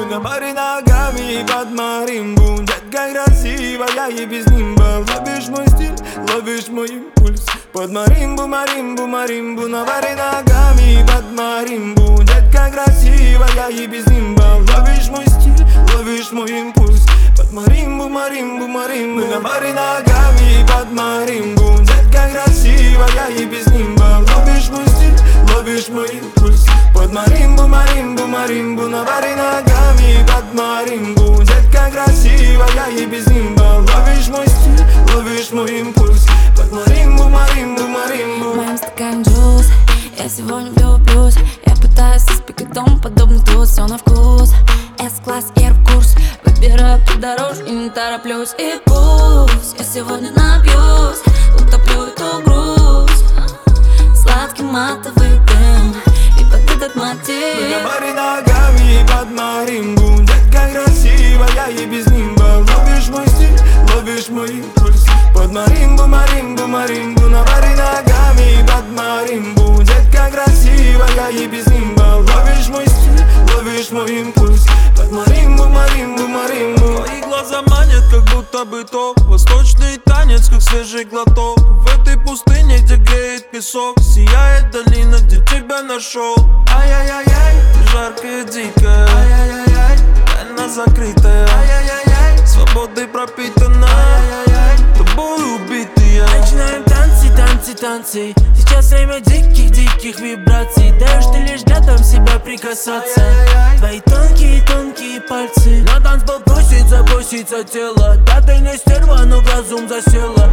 на баре ногами под маримбу. Детка красивая и без нимба. Ловишь мой стиль, ловишь мой импульс. Под маримбу, маримбу, маримбу. На баре ногами под маримбу. Детка красивая и без нимба. Ловишь мой стиль, ловишь мой импульс. Под маримбу, маримбу, маримбу. На баре ногами под маримбу. Детка красивая и без нимба. Ловишь мой стиль, ловишь мой импульс. Под маримбу, маримбу, маримбу. На баре ногами под маримбу. Детка красивая и без нимба. Ловишь мой стиль, ловишь мой импульс. Под маримбу, маримбу, маримбу. В моем стакане джуз, я сегодня влюблюсь. Я пытаюсь испекать дом, подобный тут, все на вкус. С-класс, Air-курс, выбираю по дорожке, не тороплюсь. И пусть я сегодня напьюсь, утоплю эту грусть. Сладкий матовый дым и под этот мотив. На баре ногами под маримбу. Детка красивая и без нимба. Ловишь мой стиль, ловишь мой импульс. Под маримбу, маримбу, маримбу. На баре ногами под маримбу. Детка красивая и без нимба. Ловишь мой стиль, ловишь мой импульс. Под маримбу, маримбу, маримбу. Твои глаза манят, как будто бы то восточный танец, как свежий глоток. В этой пустыне, где греет песок, сияет долина, где тебя нашел. Ай-яй-яй-яй, ты жаркая, дикая, ай-яй-яй-яй, тайна закрытая, ай-яй-яй-яй, свободой пропитана, ай-яй-яй, тобой убитый я. Начинаем танцы, танцы, танцы. Сейчас время диких вибраций. Даешь ты лишь рядом себя прикасаться. Твои тонкие пальцы. На танцпол просится тело. Да ты не стерва, но в разум засела.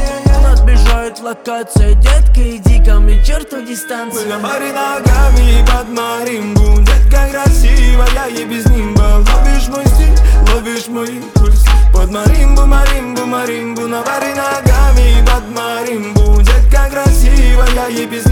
Отбежает локация. Детка, иди ко мне, черту дистанцию. На баре ногами под маримбу. Детка красивая и без нимба. Ловишь мой стиль, ловишь мой импульс. Под маримбу, маримбу, маримбу. На баре ногами под маримбу. Детка красивая и без